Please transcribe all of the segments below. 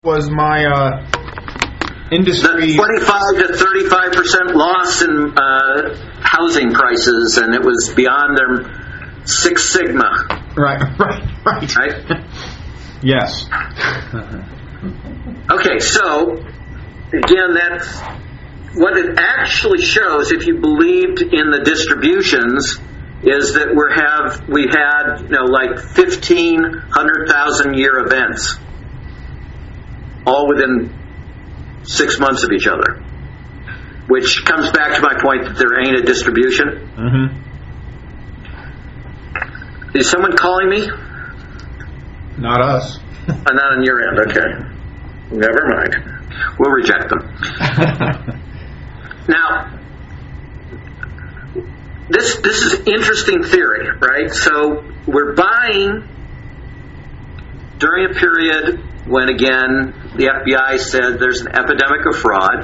Was my industry... The 25 to 35% loss in housing prices, and it was beyond their Six Sigma. Right. Yes. Okay, so, again, that's what it actually shows, if you believed in the distributions, is that we had like 1,500,000 year events, all within 6 months of each other, which comes back to my point that there ain't a distribution. Mm-hmm. Is someone calling me? Not us. Not on your end, okay. Never mind. We'll reject them. Now, this is interesting theory, right? So we're buying during a period when, again, the FBI said there's an epidemic of fraud,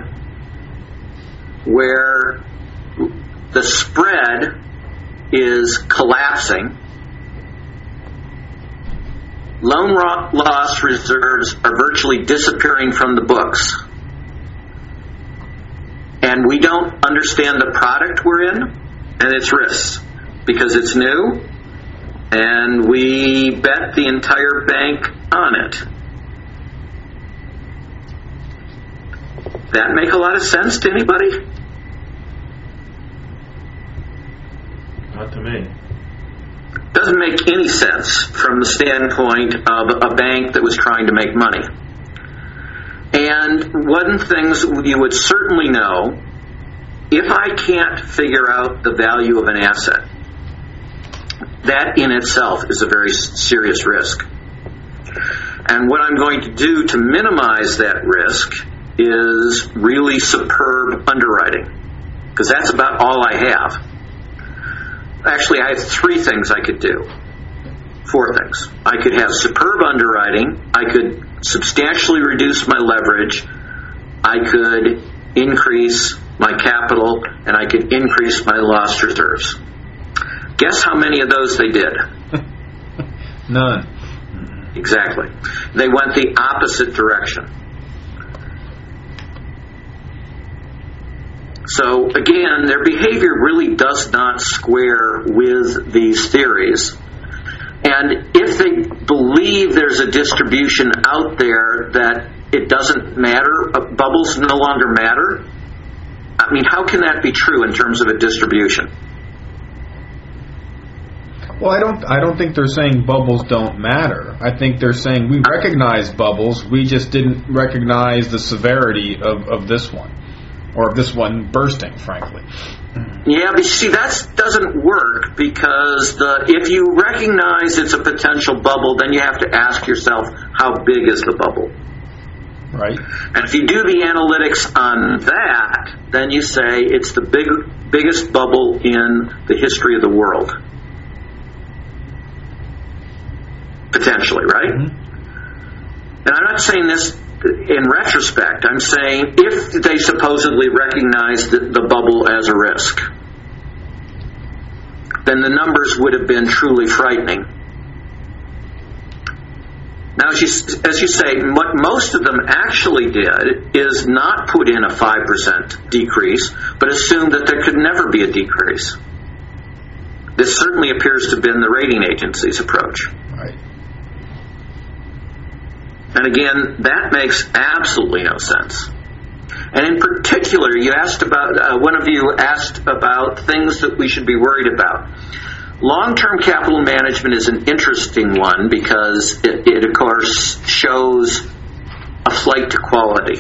where the spread is collapsing. Loan loss reserves are virtually disappearing from the books. And we don't understand the product we're in and its risks because it's new, and we bet the entire bank on it. That make a lot of sense to anybody? Not to me. Doesn't make any sense from the standpoint of a bank that was trying to make money. And one of the things you would certainly know, if I can't figure out the value of an asset, that in itself is a very serious risk. And what I'm going to do to minimize that risk is really superb underwriting, because that's about all I have. Actually, I have 3 things I could do. 4 things. I could have superb underwriting, I could substantially reduce my leverage, I could increase my capital, and I could increase my loss reserves. Guess how many of those they did? None. Exactly. They went the opposite direction. So, again, their behavior really does not square with these theories. And if they believe there's a distribution out there that it doesn't matter, bubbles no longer matter, I mean, how can that be true in terms of a distribution? Well, I don't think they're saying bubbles don't matter. I think they're saying we recognize bubbles, we just didn't recognize the severity of this one. Or of this one bursting, frankly. Yeah, but see, that doesn't work, because if you recognize it's a potential bubble, then you have to ask yourself, how big is the bubble? Right. And if you do the analytics on that, then you say it's the biggest bubble in the history of the world. Potentially, right? Mm-hmm. And I'm not saying this in retrospect. I'm saying if they supposedly recognized the bubble as a risk, then the numbers would have been truly frightening. Now, as you say, what most of them actually did is not put in a 5% decrease, but assume that there could never be a decrease. This certainly appears to have been the rating agency's approach. Right. And again, that makes absolutely no sense. And in particular, you asked about, one of you asked about things that we should be worried about. Long-term capital management is an interesting one because it of course, shows a flight to quality.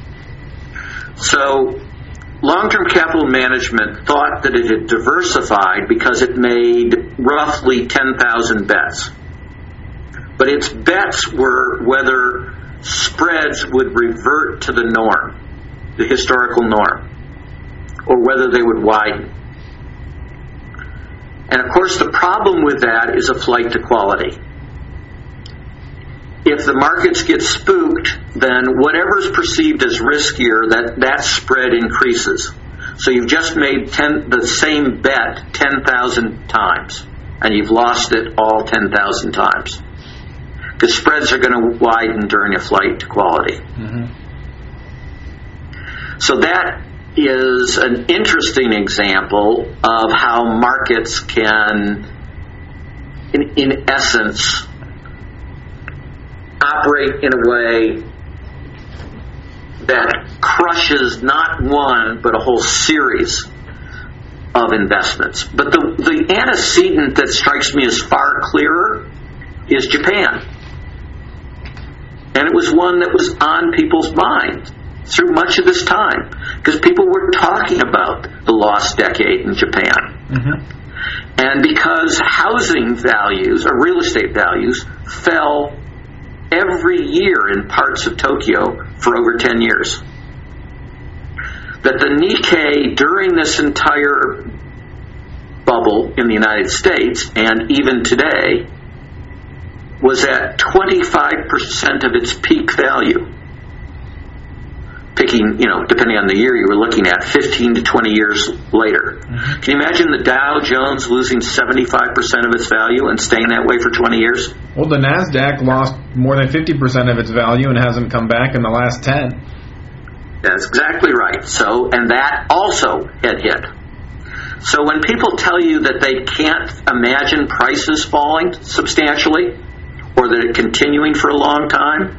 So, long-term capital management thought that it had diversified because it made roughly 10,000 bets. But its bets were whether spreads would revert to the norm, the historical norm, or whether they would widen. And of course, the problem with that is a flight to quality. If the markets get spooked, then whatever's perceived as riskier, that spread increases. So you've just made the same bet 10,000 times, and you've lost it all 10,000 times. because spreads are going to widen during a flight to quality. Mm-hmm. So that is an interesting example of how markets can, in essence, operate in a way that crushes not one but a whole series of investments. But the antecedent that strikes me as far clearer is Japan. And it was one that was on people's mind through much of this time, because people were talking about the lost decade in Japan. Mm-hmm. And because housing values, or real estate values, fell every year in parts of Tokyo for over 10 years. That the Nikkei during this entire bubble in the United States, and even today, was at 25% of its peak value. Picking, depending on the year you were looking at, 15 to 20 years later. Mm-hmm. Can you imagine the Dow Jones losing 75% of its value and staying that way for 20 years? Well, the NASDAQ lost more than 50% of its value and hasn't come back in the last 10. That's exactly right. So, and that also had hit. So when people tell you that they can't imagine prices falling substantially, or that it continuing for a long time,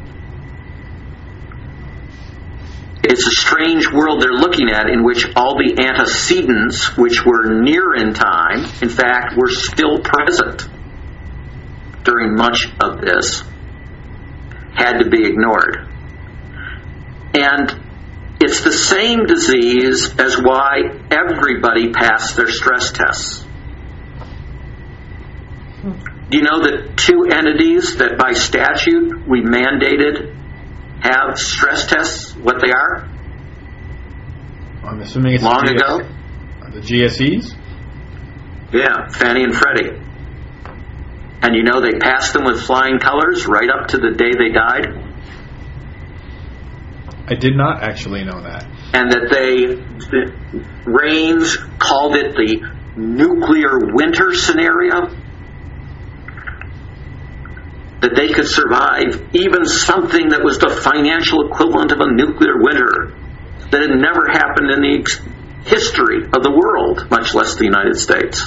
it's a strange world they're looking at, in which all the antecedents, which were near in time, in fact, were still present during much of this, had to be ignored. And it's the same disease as why everybody passed their stress tests. Do you know that two entities that by statute we mandated have stress tests, what they are? I'm assuming it's long ago. The GSEs? Yeah, Fannie and Freddie. And they passed them with flying colors right up to the day they died? I did not actually know that. And that Raines called it the nuclear winter scenario? That they could survive even something that was the financial equivalent of a nuclear winter that had never happened in the history of the world, much less the United States.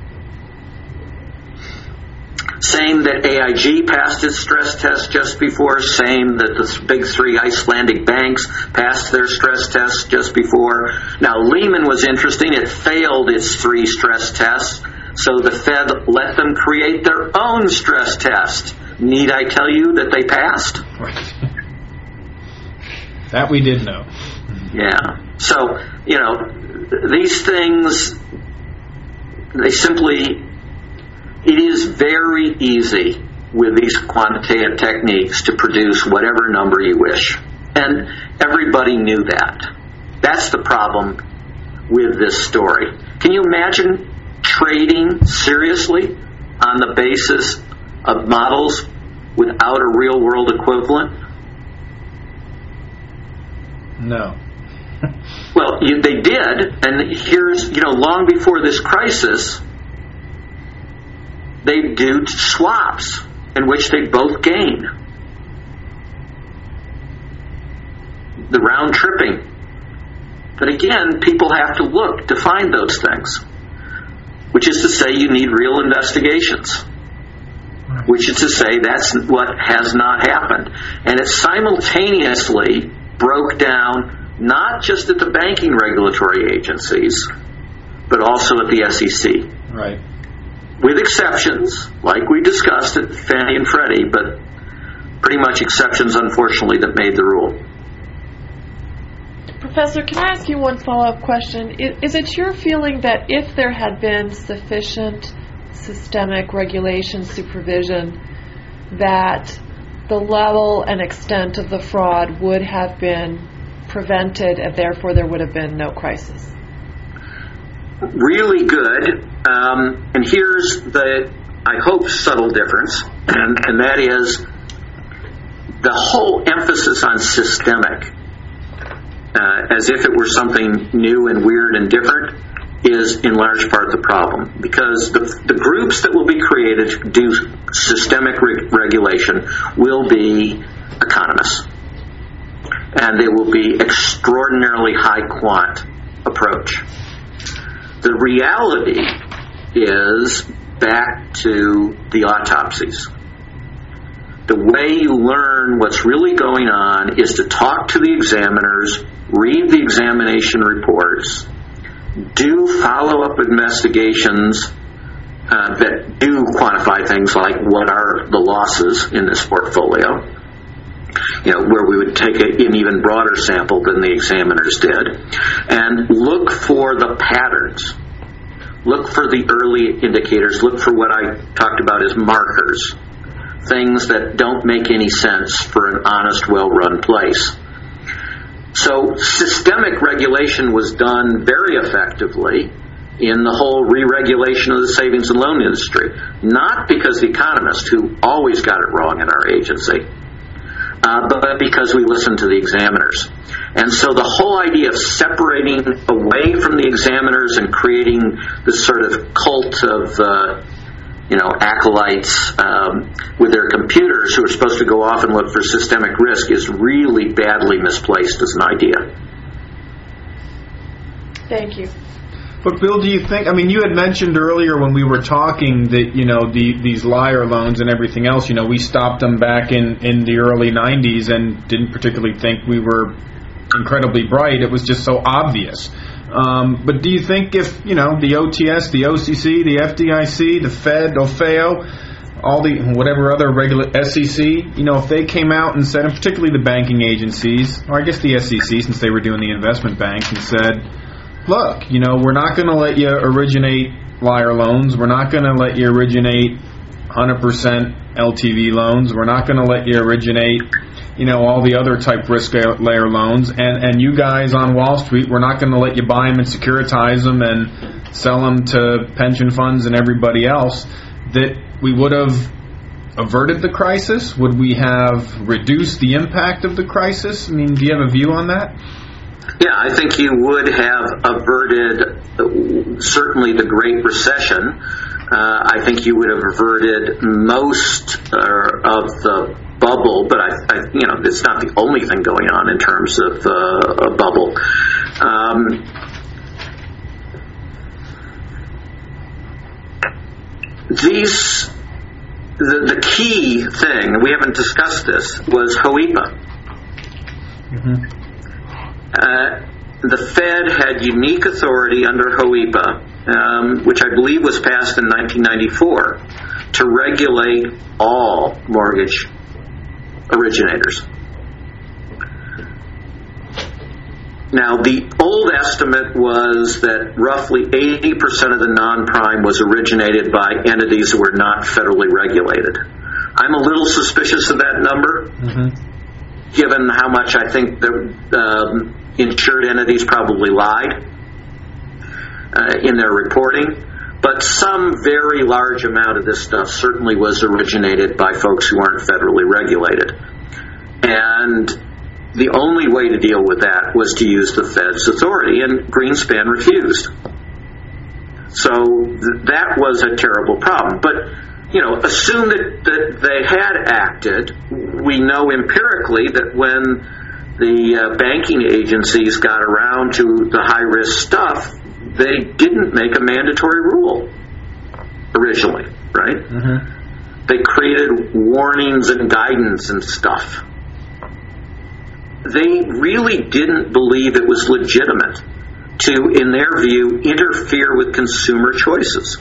Same that AIG passed its stress test just before. Same that the big three Icelandic banks passed their stress tests just before. Now, Lehman was interesting. It failed its 3 stress tests, so the Fed let them create their own stress test. Need I tell you that they passed? Right. That we did know. Yeah. So, these things, it is very easy with these quantitative techniques to produce whatever number you wish. And everybody knew that. That's the problem with this story. Can you imagine trading seriously on the basis of models without a real-world equivalent? No. Well, they did, and here's, long before this crisis, they do swaps in which they both gain. The round tripping. But again, people have to look to find those things, which is to say you need real investigations, which is to say that's what has not happened. And it simultaneously broke down not just at the banking regulatory agencies, but also at the SEC. Right. With exceptions, like we discussed at Fannie and Freddie, but pretty much exceptions, unfortunately, that made the rule. Professor, can I ask you one follow-up question? Is it your feeling that if there had been sufficient systemic regulation supervision, that the level and extent of the fraud would have been prevented, and therefore there would have been no crisis? Really good. And here's the, I hope, subtle difference, and that is the whole emphasis on systemic, as if it were something new and weird and different, is in large part the problem, because the groups that will be created to do systemic regulation will be economists, and they will be extraordinarily high quant approach. The reality is back to the autopsies. The way you learn what's really going on is to talk to the examiners, read the examination reports, do follow-up investigations that do quantify things like what are the losses in this portfolio, where we would take an even broader sample than the examiners did, and look for the patterns. Look for the early indicators. Look for what I talked about as markers, things that don't make any sense for an honest, well-run place. So systemic regulation was done very effectively in the whole re-regulation of the savings and loan industry, not because the economists, who always got it wrong in our agency, but because we listened to the examiners. And so the whole idea of separating away from the examiners and creating this sort of cult of acolytes with their computers who are supposed to go off and look for systemic risk is really badly misplaced as an idea. Thank you. But Bill, do you think, you had mentioned earlier when we were talking that, these liar loans and everything else, we stopped them back in the early 90s and didn't particularly think we were incredibly bright. It was just so obvious. But do you think if, the OTS, the OCC, the FDIC, the Fed, OFAO, all the whatever other regular SEC, if they came out and said, and particularly the banking agencies, or I guess the SEC since they were doing the investment banks, and said, look, we're not going to let you originate liar loans. We're not going to let you originate 100% LTV loans. We're not going to let you originate, all the other type risk layer loans. And you guys on Wall Street, we're not going to let you buy them and securitize them and sell them to pension funds and everybody else. That we would have averted the crisis? Would we have reduced the impact of the crisis? Do you have a view on that? Yeah, I think you would have averted certainly the Great Recession. I think you would have averted most of the bubble, but it's not the only thing going on in terms of a bubble. The key thing, and we haven't discussed this, was HOEPA. Mm-hmm. The Fed had unique authority under HOEPA, which I believe was passed in 1994, to regulate all mortgage originators. Now, the old estimate was that roughly 80% of the non-prime was originated by entities that were not federally regulated. I'm a little suspicious of that number, given how much I think the insured entities probably lied in their reporting. But some very large amount of this stuff certainly was originated by folks who aren't federally regulated. And the only way to deal with that was to use the Fed's authority, and Greenspan refused. So that was a terrible problem. But, assume that they had acted. We know empirically that when the banking agencies got around to the high-risk stuff, they didn't make a mandatory rule originally, right? Mm-hmm. They created warnings and guidance and stuff. They really didn't believe it was legitimate to, in their view, interfere with consumer choices.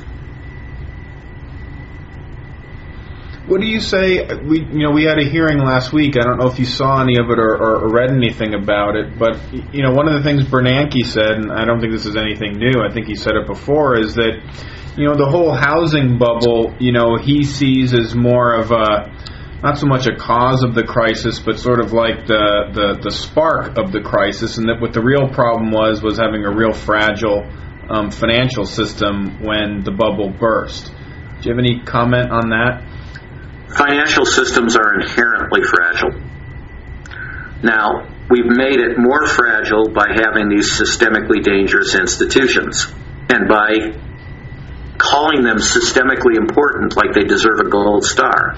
What do you say? We had a hearing last week. I don't know if you saw any of it or read anything about it, but one of the things Bernanke said, and I don't think this is anything new, I think he said it before, is that the whole housing bubble, he sees as more of a, not so much a cause of the crisis, but sort of like the spark of the crisis, and that what the real problem was having a real fragile financial system when the bubble burst. Do you have any comment on that? Financial systems are inherently fragile. Now, we've made it more fragile by having these systemically dangerous institutions. and by calling them systemically important, like they deserve a gold star.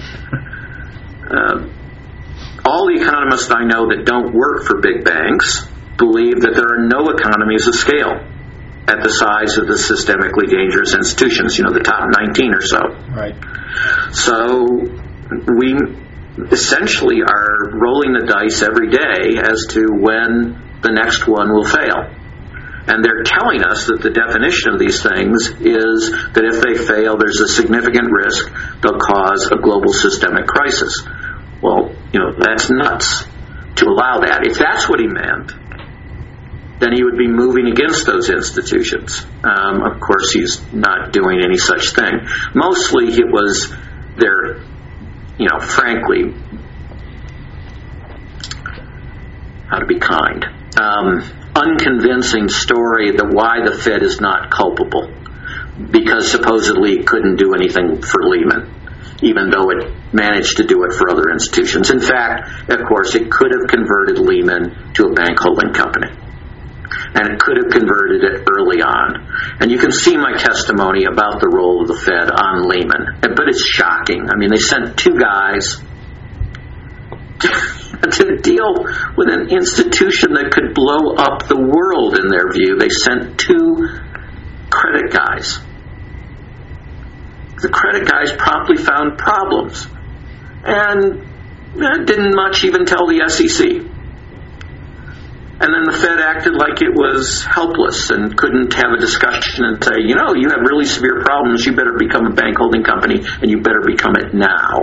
All the economists I know that don't work for big banks believe that there are no economies of scale at the size of the systemically dangerous institutions, the top 19 or so. Right. So we essentially are rolling the dice every day as to when the next one will fail. And they're telling us that the definition of these things is that if they fail, there's a significant risk they'll cause a global systemic crisis. Well, that's nuts to allow that. If that's what he meant, then he would be moving against those institutions. Of course, he's not doing any such thing. Mostly it was their, frankly, how to be kind, unconvincing story that why the Fed is not culpable, because supposedly it couldn't do anything for Lehman, even though it managed to do it for other institutions. In fact, of course, it could have converted Lehman to a bank holding company. And it could have converted it early on. And you can see my testimony about the role of the Fed on Lehman. But it's shocking. I mean, they sent two guys to deal with an institution that could blow up the world, in their view. They sent two credit guys. The credit guys promptly found problems and didn't much even tell the SEC. And then the Fed acted like it was helpless and couldn't have a discussion and say, you have really severe problems, you better become a bank holding company, and you better become it now.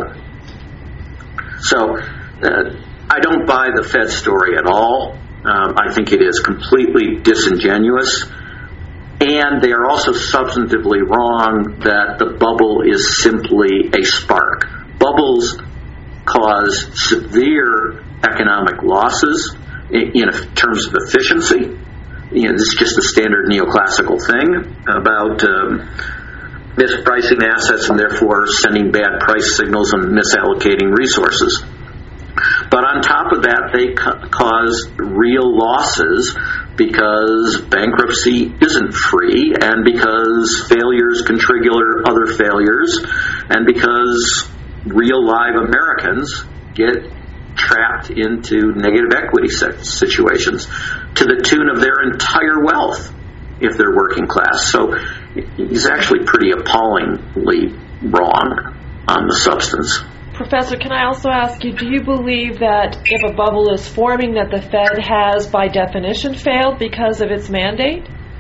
So I don't buy the Fed story at all. I think it is completely disingenuous. And they are also substantively wrong that the bubble is simply a spark. Bubbles cause severe economic losses in terms of efficiency. This is just a standard neoclassical thing about mispricing assets and therefore sending bad price signals and misallocating resources. But on top of that, they cause real losses because bankruptcy isn't free, and because failures can trigger other failures, and because real live Americans get trapped into negative equity situations to the tune of their entire wealth if they're working class. So he's actually pretty appallingly wrong on the substance. Professor, can I also ask you, do you believe that if a bubble is forming that the Fed has by definition failed because of its mandate?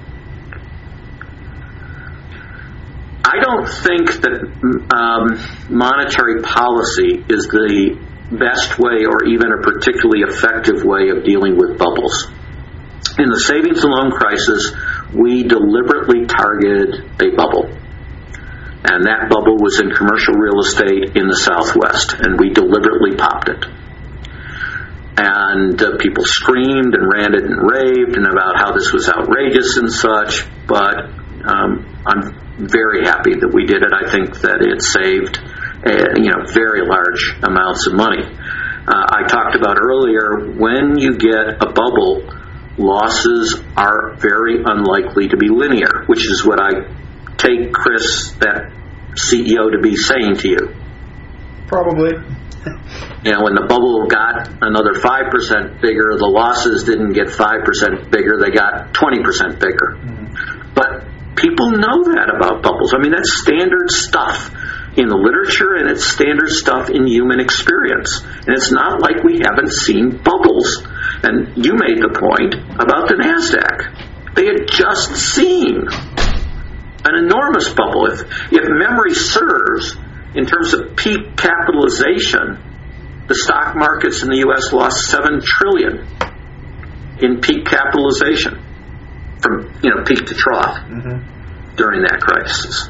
I don't think that monetary policy is the best way or even a particularly effective way of dealing with bubbles. In the savings and loan crisis, we deliberately targeted a bubble. And that bubble was in commercial real estate in the Southwest, and we deliberately popped it. And people screamed and ranted and raved and about how this was outrageous and such, but I'm very happy that we did it. I think that it saved very large amounts of money. I talked about earlier, when you get a bubble, losses are very unlikely to be linear, which is what I take Chris, that CEO, to be saying to you. Probably. When the bubble got another 5% bigger, the losses didn't get 5% bigger, they got 20% bigger. Mm-hmm. But people know that about bubbles. I mean, that's standard stuff in the literature, and it's standard stuff in human experience. And it's not like we haven't seen bubbles. And you made the point about the NASDAQ. They had just seen an enormous bubble. If memory serves, in terms of peak capitalization, the stock markets in the U.S. lost $7 trillion in peak capitalization from peak to trough during that crisis.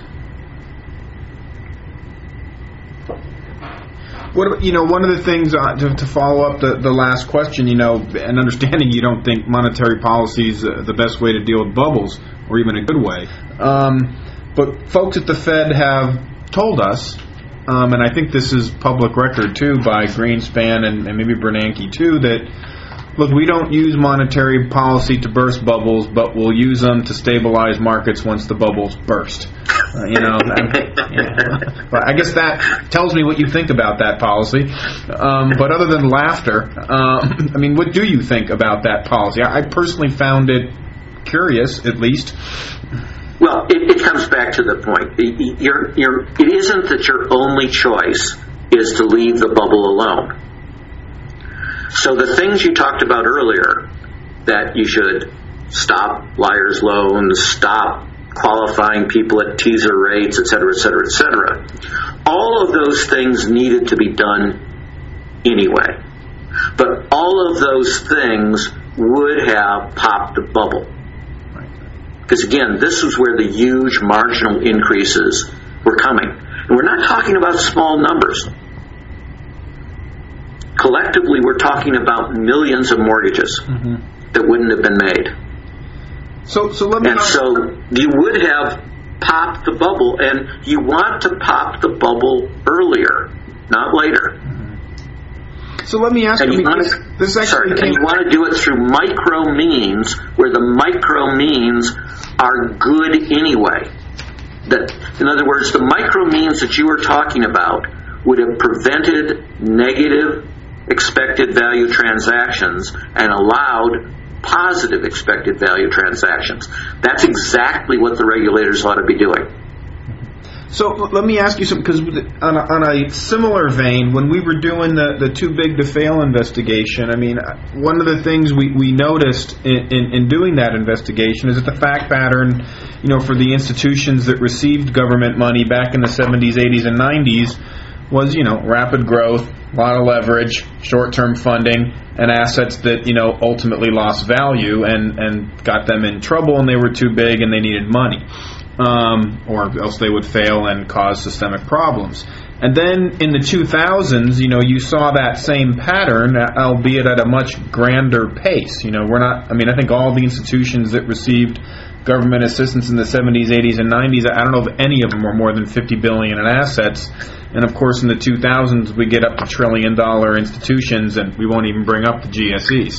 One of the things to follow up the last question, and understanding you don't think monetary policy is the best way to deal with bubbles, or even a good way. But folks at the Fed have told us, and I think this is public record too by Greenspan and maybe Bernanke too, that look, we don't use monetary policy to burst bubbles, but we'll use them to stabilize markets once the bubbles burst. But I guess that tells me what you think about that policy. But other than laughter, what do you think about that policy? I personally found it curious, at least. Well, it comes back to the point. It isn't that your only choice is to leave the bubble alone. So the things you talked about earlier, that you should stop liar's loans, stop qualifying people at teaser rates, et cetera, et cetera, et cetera, all of those things needed to be done anyway. But all of those things would have popped the bubble. Because again, this was where the huge marginal increases were coming. And we're not talking about small numbers. Collectively, we're talking about millions of mortgages that wouldn't have been made. So let me. And so you would have popped the bubble, and you want to pop the bubble earlier, not later. So let me ask you. And you want to do it through micro means, where the micro means are good anyway. In other words, the micro means that you were talking about would have prevented negative expected value transactions and allowed positive expected value transactions. That's exactly what the regulators ought to be doing. So let me ask you something, because on a similar vein, when we were doing the too big to fail investigation, one of the things we noticed in doing that investigation is that the fact pattern, for the institutions that received government money back in the 70s, 80s, and 90s was, rapid growth, a lot of leverage, short-term funding, and assets that, ultimately lost value and got them in trouble, and they were too big and they needed money. Or else they would fail and cause systemic problems. And then in the 2000s, you saw that same pattern, albeit at a much grander pace. I think all the institutions that received government assistance in the 70s, 80s, and 90s, I don't know if any of them were more than $50 billion in assets. And of course, in the 2000s, we get up to trillion-dollar institutions, and we won't even bring up the GSEs.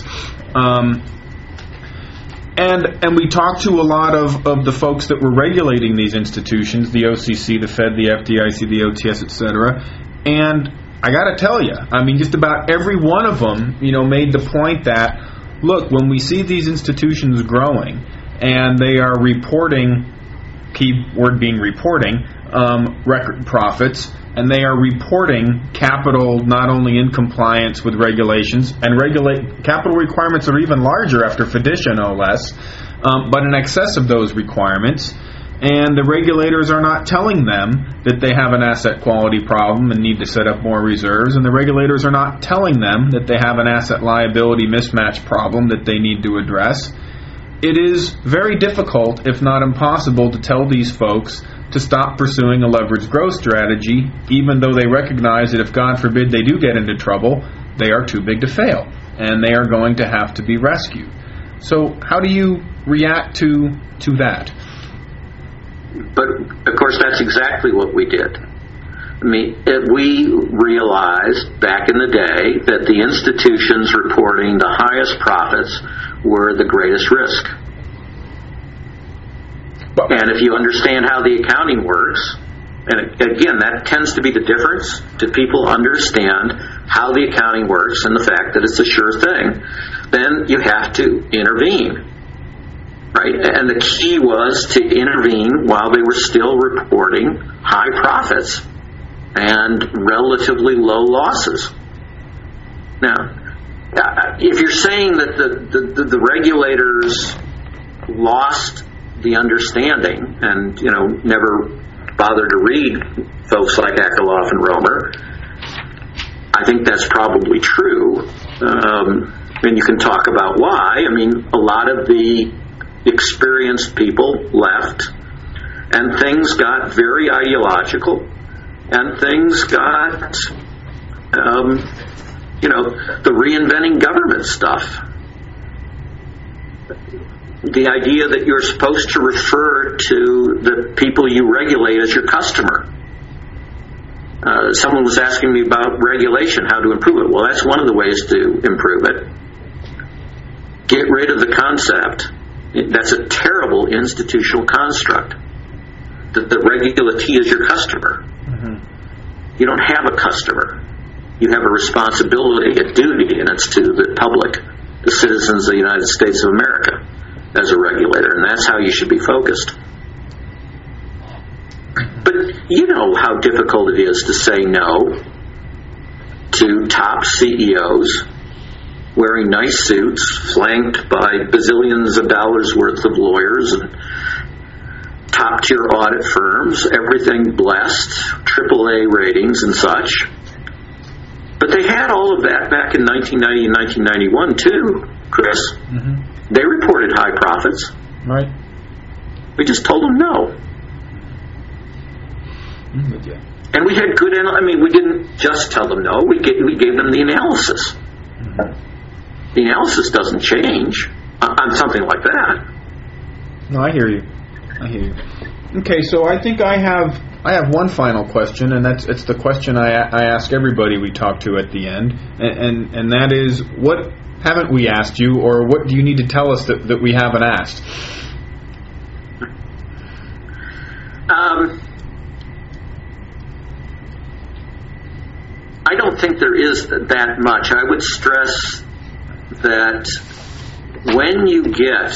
And we talked to a lot of the folks that were regulating these institutions, the OCC, the Fed, the FDIC, the OTS, etc. And I got to tell you, just about every one of them, made the point that, look, when we see these institutions growing and they are reporting, key word being reporting, record profits, and they are reporting capital not only in compliance with regulations, and capital requirements are even larger after FDICIA, no less, but in excess of those requirements, and the regulators are not telling them that they have an asset quality problem and need to set up more reserves, and the regulators are not telling them that they have an asset liability mismatch problem that they need to address. It is very difficult, if not impossible, to tell these folks to stop pursuing a leveraged growth strategy, even though they recognize that if, God forbid, they do get into trouble, they are too big to fail, and they are going to have to be rescued. So how do you react to that? But, of course, that's exactly what we did. We realized back in the day that the institutions reporting the highest profits were the greatest risk. And if you understand how the accounting works, and again, that tends to be the difference, to people understand how the accounting works and the fact that it's a sure thing, then you have to intervene, right? And the key was to intervene while they were still reporting high profits and relatively low losses. Now, if you're saying that the regulators lost the understanding and never bothered to read folks like Akerlof and Romer, I think that's probably true, and you can talk about why. A lot of the experienced people left, and things got very ideological, and things got the reinventing government stuff. The idea that you're supposed to refer to the people you regulate as your customer. Someone was asking me about regulation, how to improve it. Well, that's one of the ways to improve it. get rid of the concept. That's a terrible institutional construct. That the regulatee is your customer. Mm-hmm. You don't have a customer. You have a responsibility, a duty, and it's to the public, the citizens of the United States of America, as a regulator, and that's how you should be focused. But you know how difficult it is to say no to top CEOs wearing nice suits, flanked by bazillions of dollars worth of lawyers and top-tier audit firms, everything blessed, AAA ratings and such. But they had all of that back in 1990 and 1991 too, Chris. Mm-hmm. They reported high profits. Right. We just told them no. And we had good, we didn't just tell them no, we gave them the analysis. Mm-hmm. The analysis doesn't change on something like that. No, I hear you. Okay, so I think I have one final question, and it's the question I ask everybody we talk to at the end, and that is, what haven't we asked you, or what do you need to tell us that we haven't asked? I don't think there is that much. I would stress that when you get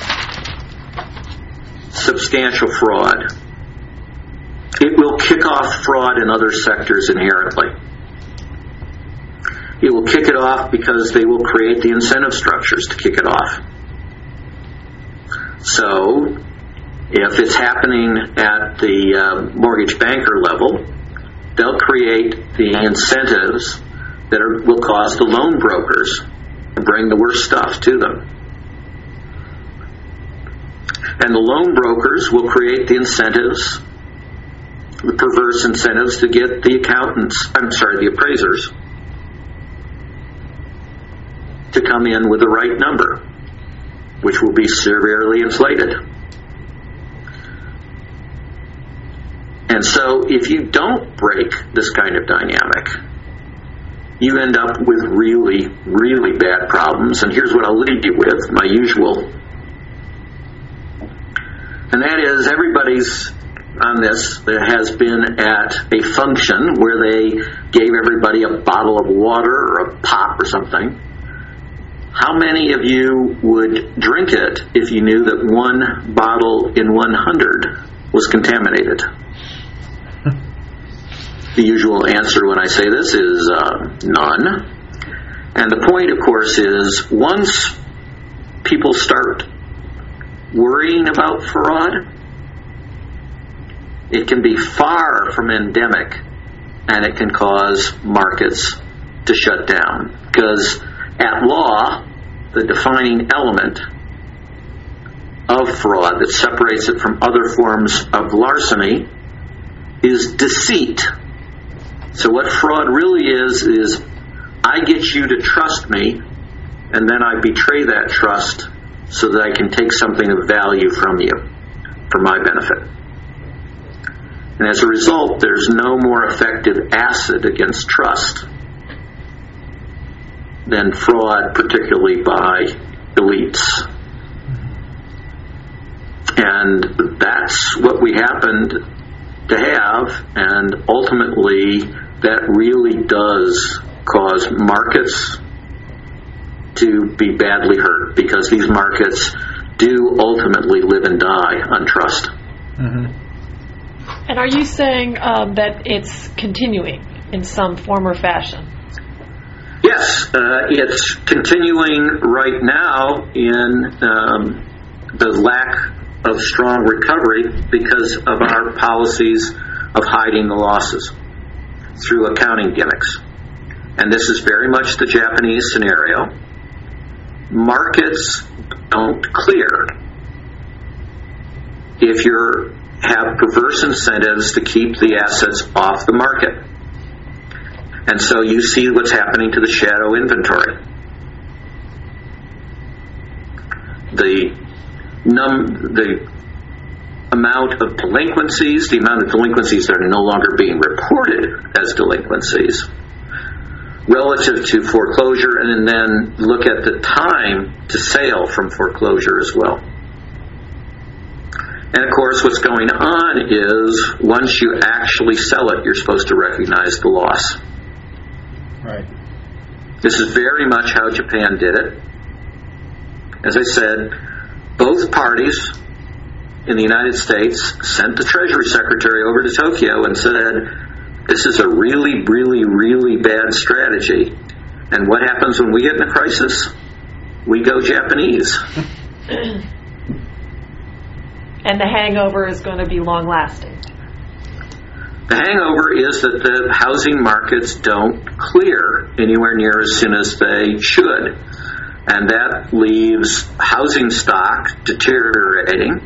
substantial fraud, it will kick off fraud in other sectors inherently. It will kick it off because they will create the incentive structures to kick it off. So, if it's happening at the mortgage banker level, they'll create the incentives that will cause the loan brokers to bring the worst stuff to them. And the loan brokers will create the incentives, the perverse incentives, to get the appraisers to come in with the right number, which will be severely inflated. And so if you don't break this kind of dynamic, you end up with really, really bad problems. And here's what I'll leave you with, my usual. And that is, everybody's on this that has been at a function where they gave everybody a bottle of water or a pop or something. How many of you would drink it if you knew that one bottle in 100 was contaminated? The usual answer when I say this is none. And the point, of course, is once people start worrying about fraud, it can be far from endemic, and it can cause markets to shut down. Because at law, the defining element of fraud that separates it from other forms of larceny is deceit. So what fraud really is I get you to trust me, and then I betray that trust so that I can take something of value from you for my benefit. And as a result, there's no more effective acid against trust than fraud, particularly by elites. And that's what we happened to have, and ultimately that really does cause markets to be badly hurt, because these markets do ultimately live and die on trust. Mm-hmm. And are you saying that it's continuing in some form or fashion? Yes, it's continuing right now in the lack of strong recovery because of our policies of hiding the losses through accounting gimmicks. And this is very much the Japanese scenario. Markets don't clear if you have perverse incentives to keep the assets off the market. And so you see what's happening to the shadow inventory. The amount of delinquencies, the amount of delinquencies that are no longer being reported as delinquencies, relative to foreclosure, and then look at the time to sale from foreclosure as well. And of course, what's going on is once you actually sell it, you're supposed to recognize the loss. Right. This is very much how Japan did it. As I said, both parties in the United States sent the Treasury Secretary over to Tokyo and said, this is a really, really, really bad strategy. And what happens when we get in a crisis? We go Japanese. And the hangover is going to be long-lasting. The hangover is that the housing markets don't clear anywhere near as soon as they should. And that leaves housing stock deteriorating.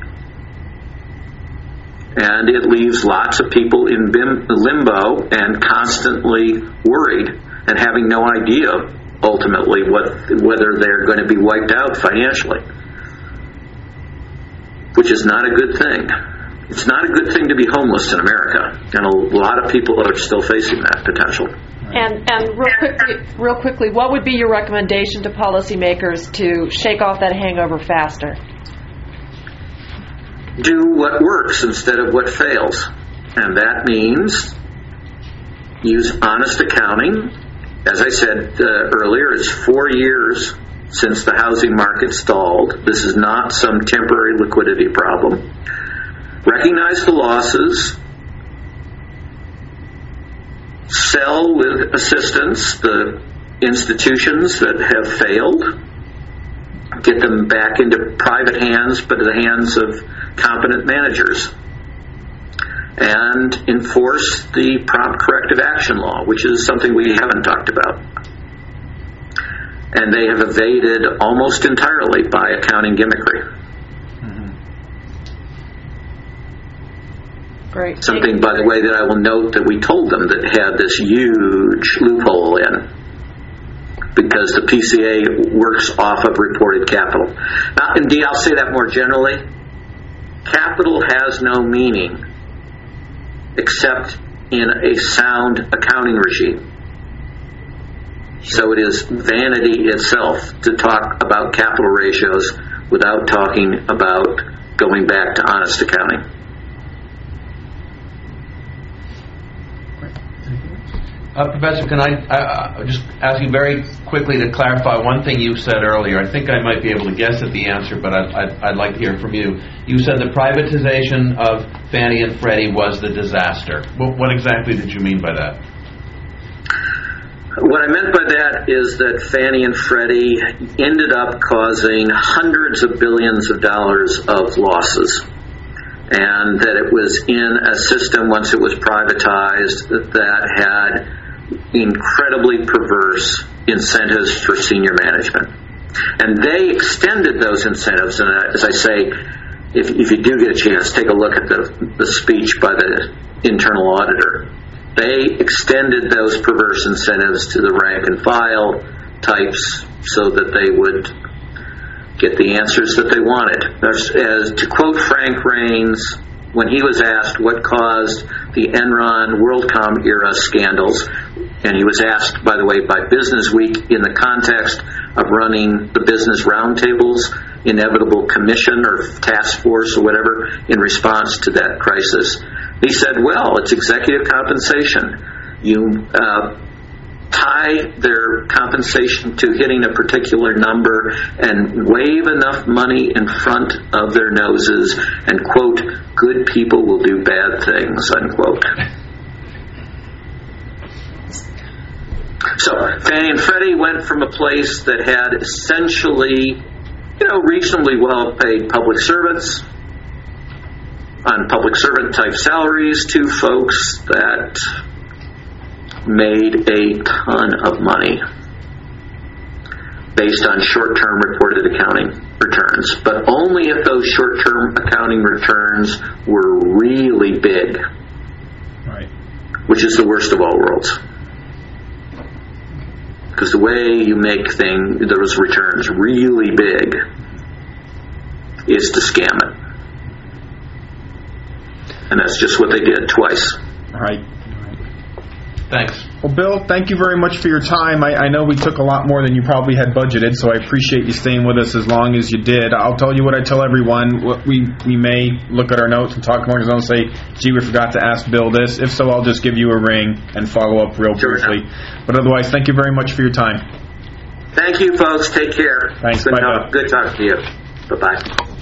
And it leaves lots of people in limbo and constantly worried and having no idea, ultimately, whether they're going to be wiped out financially. Which is not a good thing. It's not a good thing to be homeless in America, and a lot of people are still facing that potential. And real quickly, what would be your recommendation to policymakers to shake off that hangover faster? Do what works instead of what fails. And that means use honest accounting. As I said earlier, it's 4 years since the housing market stalled. This is not some temporary liquidity problem. Recognize the losses. Sell with assistance the institutions that have failed. Get them back into private hands, but in the hands of competent managers. And enforce the prompt corrective action law, which is something we haven't talked about. And they have evaded almost entirely by accounting gimmickry. Great. Something, by the way, that I will note that we told them that had this huge loophole in, because the PCA works off of reported capital. Now, indeed, I'll say that more generally. Capital has no meaning except in a sound accounting regime. So it is vanity itself to talk about capital ratios without talking about going back to honest accounting. Professor, can I just ask you very quickly to clarify one thing you said earlier? I think I might be able to guess at the answer, but I'd like to hear from you. You said the privatization of Fannie and Freddie was the disaster. What exactly did you mean by that? What I meant by that is that Fannie and Freddie ended up causing hundreds of billions of dollars of losses. And that it was in a system, once it was privatized, that had incredibly perverse incentives for senior management. And they extended those incentives, and as I say, if you do get a chance, take a look at the speech by the internal auditor. They extended those perverse incentives to the rank and file types so that they would get the answers that they wanted. As to quote Frank Raines, when he was asked what caused the Enron WorldCom era scandals, and he was asked, by the way, by Business Week in the context of running the business roundtables, inevitable commission or task force or whatever in response to that crisis, he said, well, it's executive compensation. You tie their compensation to hitting a particular number and wave enough money in front of their noses and, quote, good people will do bad things, unquote. So Fannie and Freddie went from a place that had essentially, reasonably well-paid public servants on public servant type salaries to folks that made a ton of money based on short-term reported accounting returns, but only if those short-term accounting returns were really big, Right. which is the worst of all worlds. Because the way you make those returns really big is to scam it. And that's just what they did twice. Right. Thanks. Well, Bill, thank you very much for your time. I know we took a lot more than you probably had budgeted, so I appreciate you staying with us as long as you did. I'll tell you what I tell everyone. We may look at our notes and talk more and say, gee, we forgot to ask Bill this. If so, I'll just give you a ring and follow up real briefly. But otherwise, thank you very much for your time. Thank you, folks. Take care. Thanks. Good Bye, Bill. Good talking to you. Bye-bye.